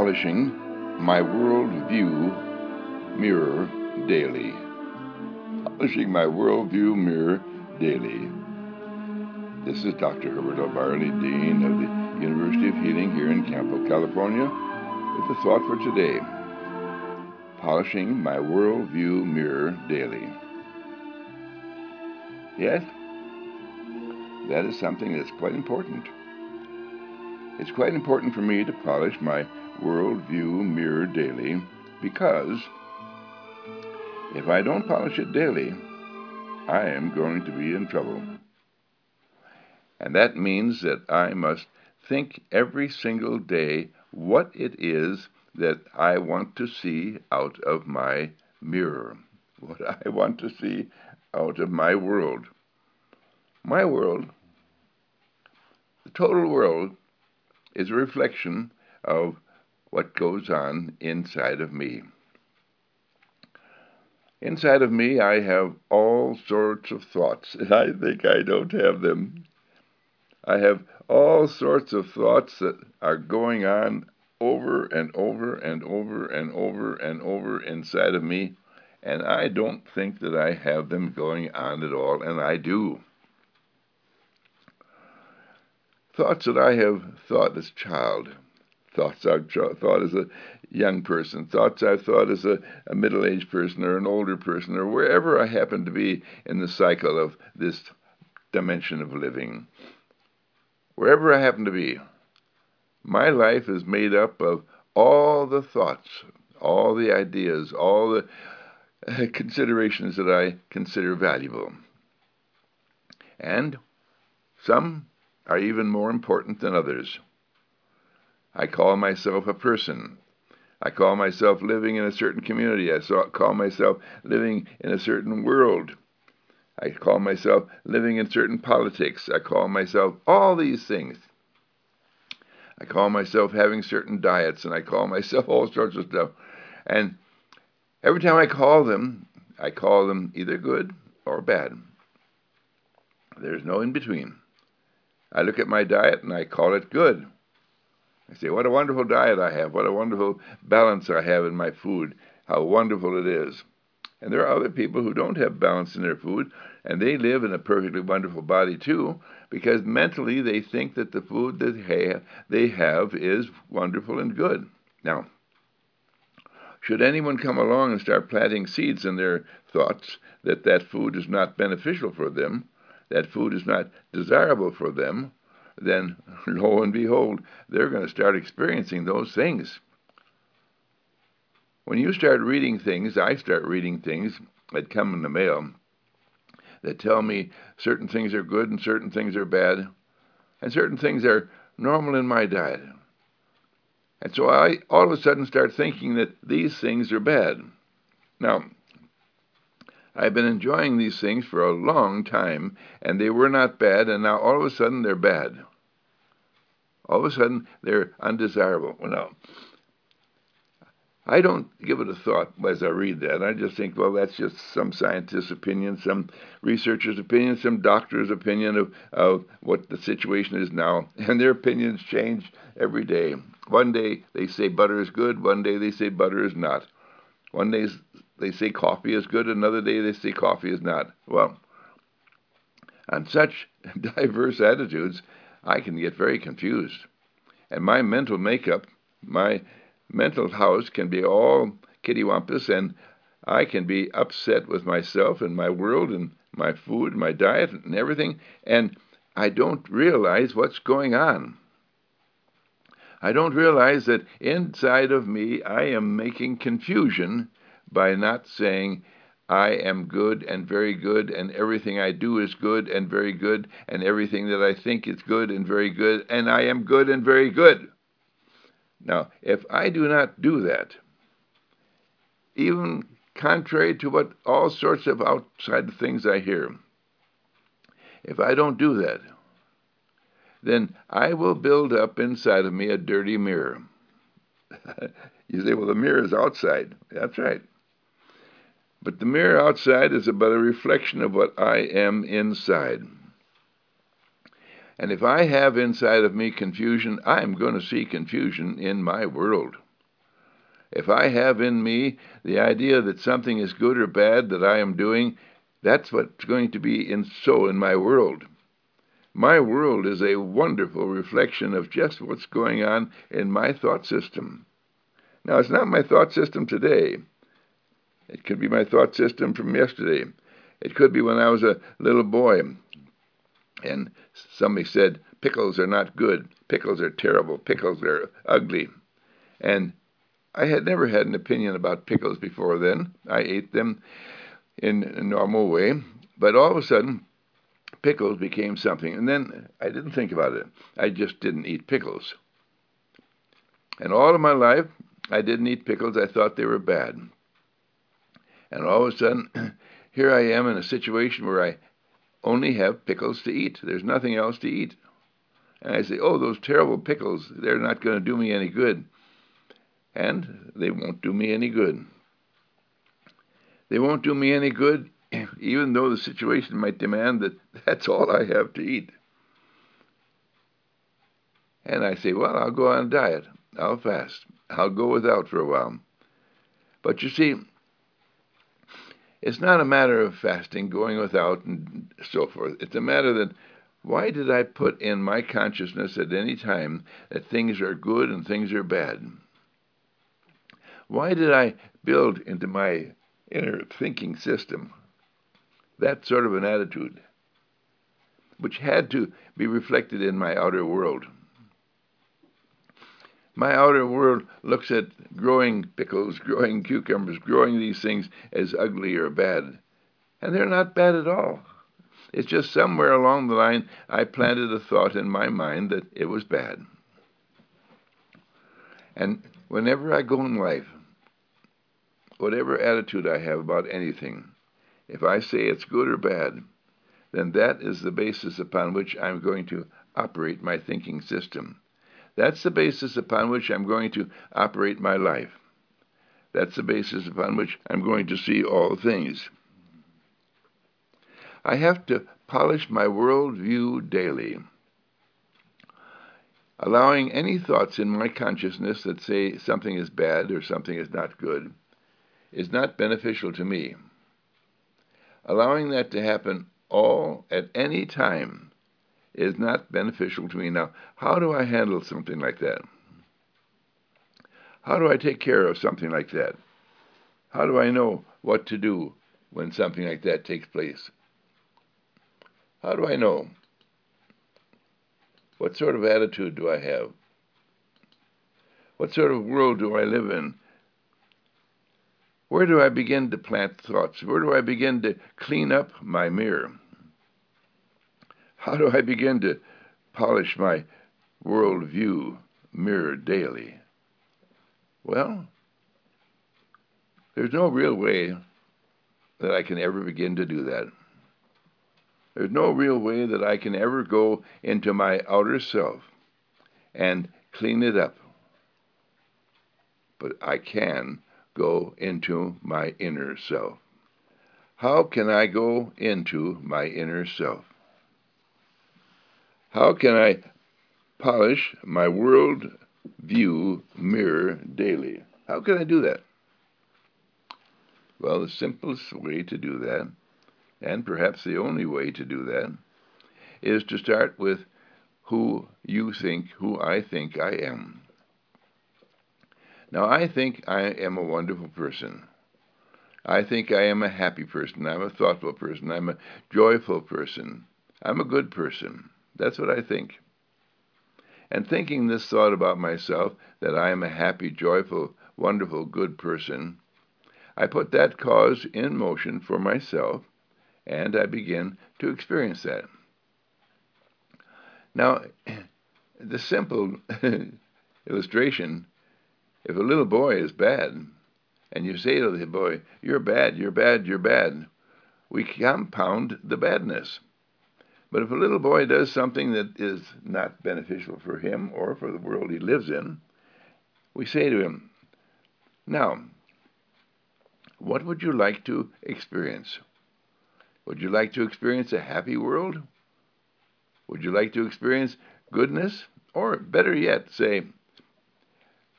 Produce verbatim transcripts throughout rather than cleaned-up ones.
polishing my worldview mirror daily. Polishing my worldview mirror daily. This is Doctor Herbert L. Barley, Dean of the University of Healing here in Campo, California, with a thought for today. Polishing my worldview mirror daily. Yes, that is something that's quite important. It's quite important for me to polish my worldview mirror daily because if I don't polish it daily, I am going to be in trouble. And that means that I must think every single day what it is that I want to see out of my mirror, what I want to see out of my world. My world, the total world, is a reflection of what goes on inside of me. Inside of me, I have all sorts of thoughts, and I think I don't have them. I have all sorts of thoughts that are going on over and over and over and over and over inside of me, and I don't think that I have them going on at all, and I do. Thoughts that I have thought as a child, thoughts I've thought as a young person, thoughts I've thought as a, a middle-aged person or an older person or wherever I happen to be in the cycle of this dimension of living. Wherever I happen to be, my life is made up of all the thoughts, all the ideas, all the uh, considerations that I consider valuable. And some are even more important than others. I call myself a person. I call myself living in a certain community. I call myself living in a certain world. I call myself living in certain politics. I call myself all these things. I call myself having certain diets, and I call myself all sorts of stuff. And every time I call them, I call them either good or bad. There's no in between. I look at my diet and I call it good. I say, what a wonderful diet I have. What a wonderful balance I have in my food. How wonderful it is. And there are other people who don't have balance in their food, and they live in a perfectly wonderful body too, because mentally they think that the food that they have is wonderful and good. Now, should anyone come along and start planting seeds in their thoughts that that food is not beneficial for them, that food is not desirable for them, then lo and behold, they're going to start experiencing those things. When you start reading things, I start reading things that come in the mail that tell me certain things are good and certain things are bad, and certain things are normal in my diet. And so I all of a sudden start thinking that these things are bad. Now, I've been enjoying these things for a long time, and they were not bad, and now all of a sudden they're bad. All of a sudden they're undesirable. Well, now, I don't give it a thought as I read that. I just think, well, that's just some scientist's opinion, some researcher's opinion, some doctor's opinion of, of what the situation is now. And their opinions change every day. One day they say butter is good, one day they say butter is not. One day they say coffee is good, another day they say coffee is not. Well, on such diverse attitudes, I can get very confused. And my mental makeup, my mental house can be all kittywampus, and I can be upset with myself and my world and my food, my diet, and everything, and I don't realize what's going on. I don't realize that inside of me I am making confusion by not saying I am good and very good, and everything I do is good and very good, and everything that I think is good and very good, and I am good and very good. Now, if I do not do that, even contrary to what all sorts of outside things I hear, if I don't do that, then I will build up inside of me a dirty mirror. You say, well, the mirror is outside. That's right. But the mirror outside is but a reflection of what I am inside. And if I have inside of me confusion, I'm going to see confusion in my world. If I have in me the idea that something is good or bad that I am doing, that's what's going to be in so in my world. My world is a wonderful reflection of just what's going on in my thought system. Now, it's not my thought system today. It could be my thought system from yesterday. It could be when I was a little boy and somebody said, pickles are not good, pickles are terrible, pickles are ugly. And I had never had an opinion about pickles before then. I ate them in a normal way. But all of a sudden, pickles became something. And then I didn't think about it. I just didn't eat pickles. And all of my life, I didn't eat pickles. I thought they were bad. And all of a sudden, here I am in a situation where I only have pickles to eat. There's nothing else to eat. And I say, oh, those terrible pickles, they're not going to do me any good. And they won't do me any good. They won't do me any good, even though the situation might demand that that's all I have to eat. And I say, well, I'll go on a diet. I'll fast. I'll go without for a while. But you see, it's not a matter of fasting, going without, and so forth. It's a matter that, why did I put in my consciousness at any time that things are good and things are bad? Why did I build into my inner thinking system that sort of an attitude, which had to be reflected in my outer world? My outer world looks at growing pickles, growing cucumbers, growing these things as ugly or bad. And they're not bad at all. It's just somewhere along the line I planted a thought in my mind that it was bad. And whenever I go in life, whatever attitude I have about anything, if I say it's good or bad, then that is the basis upon which I'm going to operate my thinking system. That's the basis upon which I'm going to operate my life. That's the basis upon which I'm going to see all things. I have to polish my worldview daily, allowing any thoughts in my consciousness that say something is bad or something is not good is not beneficial to me. Allowing that to happen all at any time is not beneficial to me. Now, how do I handle something like that? How do I take care of something like that? How do I know what to do when something like that takes place? How do I know? What sort of attitude do I have? What sort of world do I live in? Where do I begin to plant thoughts? Where do I begin to clean up my mirror? How do I begin to polish my worldview mirror daily? Well, there's no real way that I can ever begin to do that. There's no real way that I can ever go into my outer self and clean it up. But I can go into my inner self. How can I go into my inner self? How can I polish my world view mirror daily? How can I do that? Well, the simplest way to do that, and perhaps the only way to do that, is to start with who you think, who I think I am. Now, I think I am a wonderful person. I think I am a happy person. I'm a thoughtful person. I'm a joyful person. I'm a good person. That's what I think. And thinking this thought about myself, that I am a happy, joyful, wonderful, good person, I put that cause in motion for myself, and I begin to experience that. Now, the simple illustration, if a little boy is bad, and you say to the boy, you're bad, you're bad, you're bad, we compound the badness. But if a little boy does something that is not beneficial for him or for the world he lives in, we say to him, now, what would you like to experience? Would you like to experience a happy world? Would you like to experience goodness? Or better yet, say,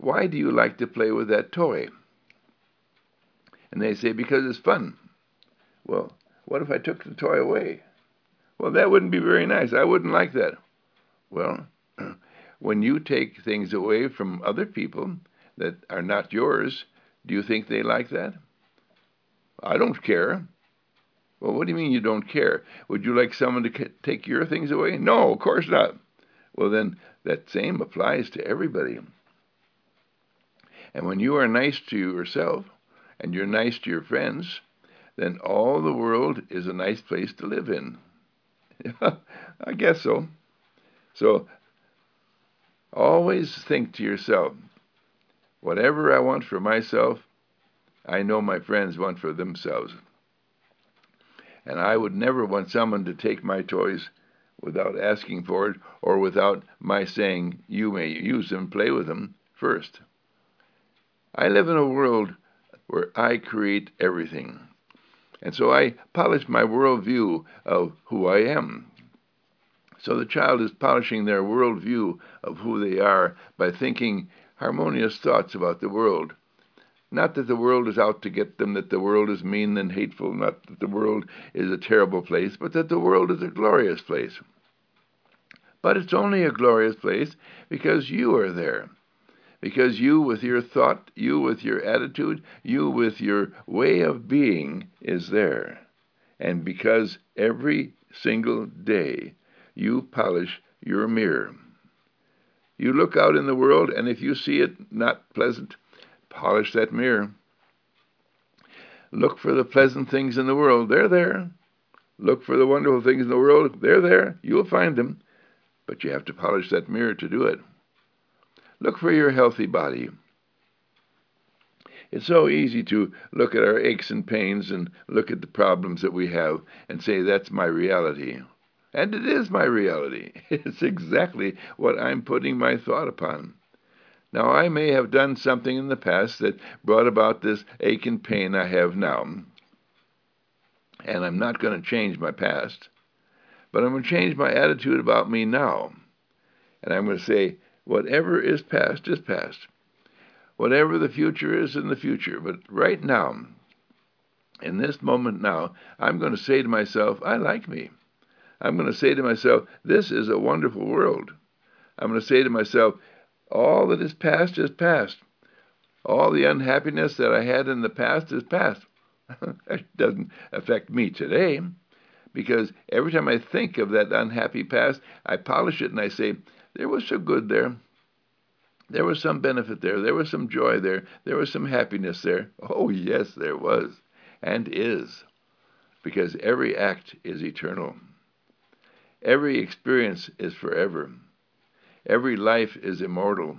why do you like to play with that toy? And they say, because it's fun. Well, what if I took the toy away? Well, that wouldn't be very nice. I wouldn't like that. Well, when you take things away from other people that are not yours, do you think they like that? I don't care. Well, what do you mean you don't care? Would you like someone to take your things away? No, of course not. Well, then that same applies to everybody. And when you are nice to yourself and you're nice to your friends, then all the world is a nice place to live in. I guess so. So always think to yourself, whatever I want for myself, I know my friends want for themselves. And I would never want someone to take my toys without asking for it or without my saying, you may use them, play with them first. I live in a world where I create everything. And so I polish my worldview of who I am. So the child is polishing their worldview of who they are by thinking harmonious thoughts about the world. Not that the world is out to get them, that the world is mean and hateful, not that the world is a terrible place, but that the world is a glorious place. But it's only a glorious place because you are there. Because you with your thought, you with your attitude, you with your way of being is there. And because every single day you polish your mirror. You look out in the world, and if you see it not pleasant, polish that mirror. Look for the pleasant things in the world. They're there. Look for the wonderful things in the world. They're there. You'll find them. But you have to polish that mirror to do it. Look for your healthy body. It's so easy to look at our aches and pains and look at the problems that we have and say, that's my reality. And it is my reality. It's exactly what I'm putting my thought upon. Now, I may have done something in the past that brought about this ache and pain I have now. And I'm not going to change my past. But I'm going to change my attitude about me now. And I'm going to say, whatever is past is past. Whatever the future is in the future. But right now, in this moment now, I'm going to say to myself, I like me. I'm going to say to myself, this is a wonderful world. I'm going to say to myself, all that is past is past. All the unhappiness that I had in the past is past. It doesn't affect me today, because every time I think of that unhappy past, I polish it and I say, there was some good there. There was some benefit there. There was some joy there. There was some happiness there. Oh, yes, there was and is, because every act is eternal. Every experience is forever. Every life is immortal.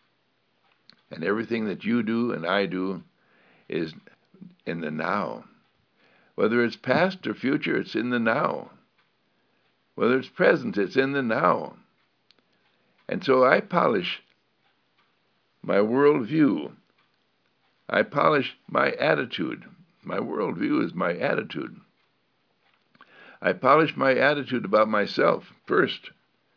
And everything that you do and I do is in the now. Whether it's past or future, it's in the now. Whether it's present, it's in the now. And so I polish my worldview. I polish my attitude. My worldview is my attitude. I polish my attitude about myself first.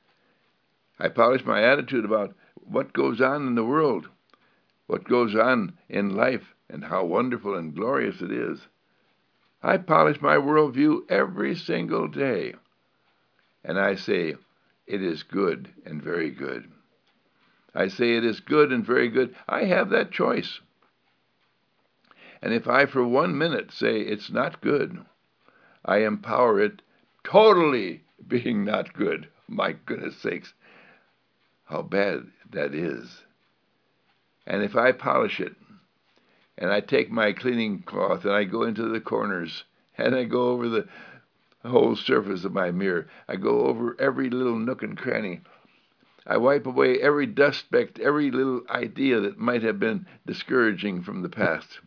I polish my attitude about what goes on in the world, what goes on in life, and how wonderful and glorious it is. I polish my worldview every single day. And I say, it is good and very good. I say it is good and very good. I have that choice. And if I for one minute say it's not good, I empower it totally being not good. My goodness sakes, how bad that is. And if I polish it, and I take my cleaning cloth and I go into the corners, and I go over the whole surface of my mirror, I go over every little nook and cranny, I wipe away every dust speck, every little idea that might have been discouraging from the past.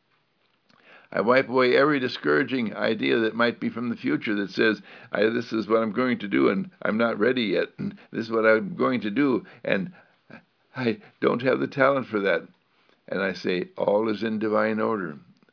I wipe away every discouraging idea that might be from the future that says, I, this is what I'm going to do, and I'm not ready yet, and this is what I'm going to do, and I don't have the talent for that. And I say, all is in divine order.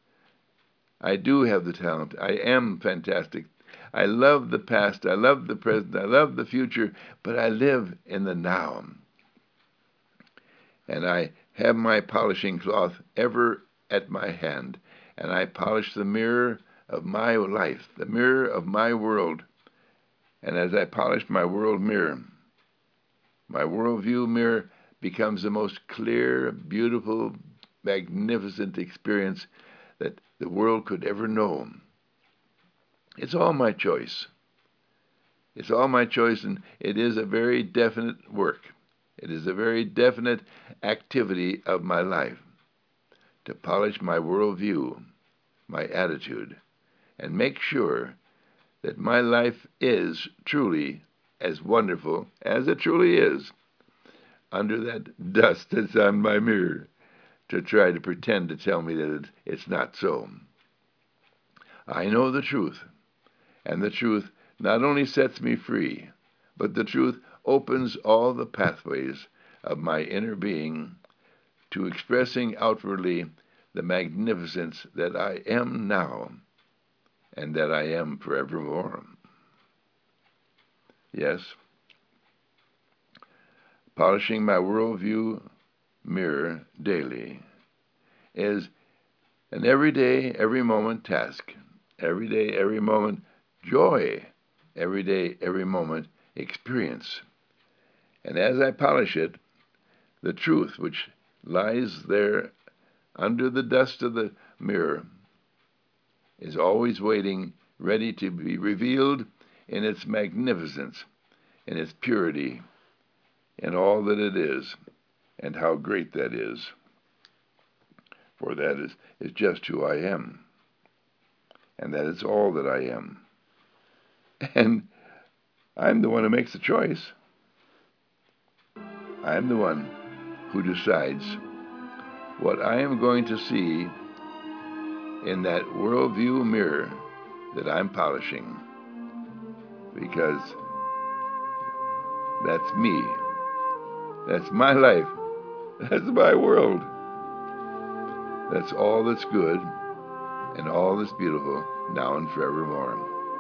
I do have the talent. I am fantastic. I love the past. I love the present. I love the future, but I live in the now. And I have my polishing cloth ever at my hand, and I polish the mirror of my life, the mirror of my world. And as I polish my world mirror, my worldview mirror becomes the most clear, beautiful, magnificent experience that the world could ever know. It's all my choice. It's all my choice, and it is a very definite work. It is a very definite activity of my life to polish my worldview, my attitude, and make sure that my life is truly as wonderful as it truly is under that dust that's on my mirror to try to pretend to tell me that it's not so. I know the truth, and the truth not only sets me free, but the truth opens all the pathways of my inner being to expressing outwardly the magnificence that I am now and that I am forevermore. Yes, polishing my worldview mirror daily is an everyday, every moment task. Every day, every moment joy. Every day, every moment experience. And as I polish it, the truth which lies there under the dust of the mirror is always waiting, ready to be revealed in its magnificence, in its purity, in all that it is, and how great that is. For that is, is just who I am, and that is all that I am. And I'm the one who makes the choice. I'm the one who decides what I am going to see in that worldview mirror that I'm polishing, because that's me. That's my life. That's my world. That's all that's good and all that's beautiful now and forevermore.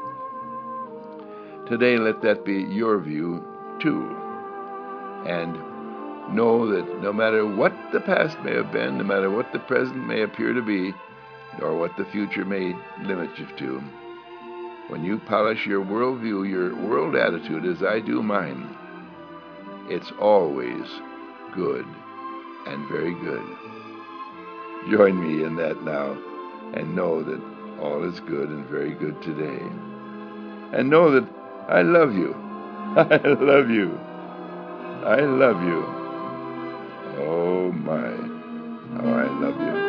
Today, let that be your view, too. And know that no matter what the past may have been, no matter what the present may appear to be, nor what the future may limit you to, when you polish your worldview, your world attitude, as I do mine, it's always good and very good. Join me in that now, and know that all is good and very good today. And know that I love you. I love you. I love you. Oh my, how I love you.